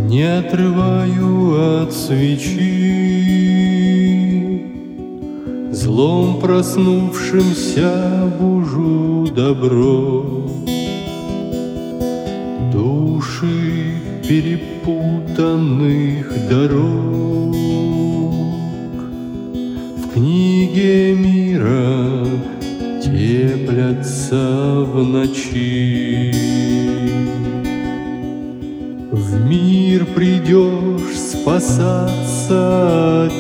Не отрываю от свечи, злом проснувшимся бужу добро. Души перепутанных дорог в книге мира теплятся в ночи. В мир придешь спасаться от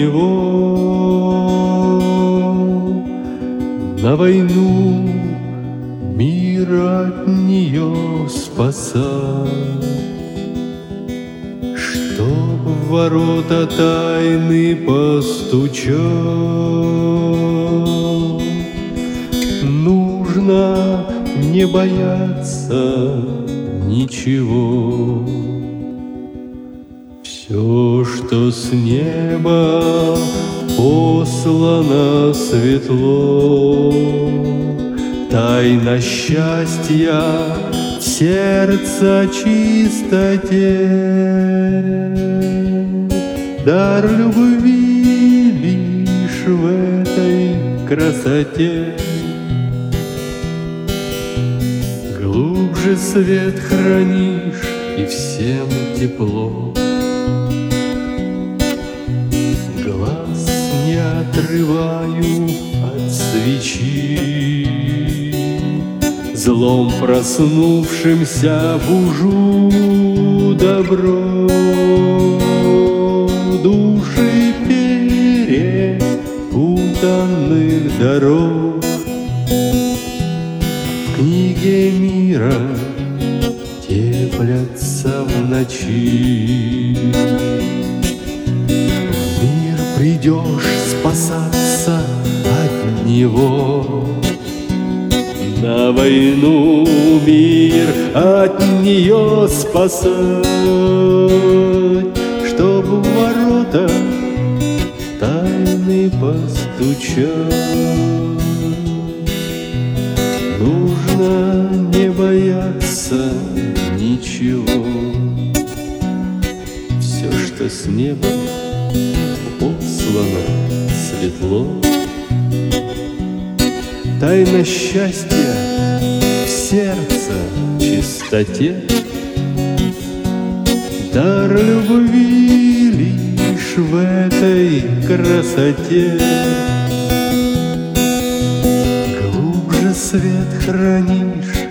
него, на войну мир от нее спасать, чтоб в ворота тайны постучать. Нужно не бояться ничего. Все, что с неба послано светло, тайна счастья в сердце чистоте, дар любви лишь в этой красоте. Глубже свет хранишь, и всем тепло. Глаз не отрываю от свечи, злом проснувшимся бужу добро. Души перепутанных дорог в книге мира теплятся в ночи. В мир придешь спасаться от него, на войну мир от нее спасать, чтоб в ворота тайны постучать. Нужно не бояться ничего. Все, что с неба послано светло, тайна счастья в сердце чистоте, дар любви лишь в этой красоте. Глубже свет хранишь,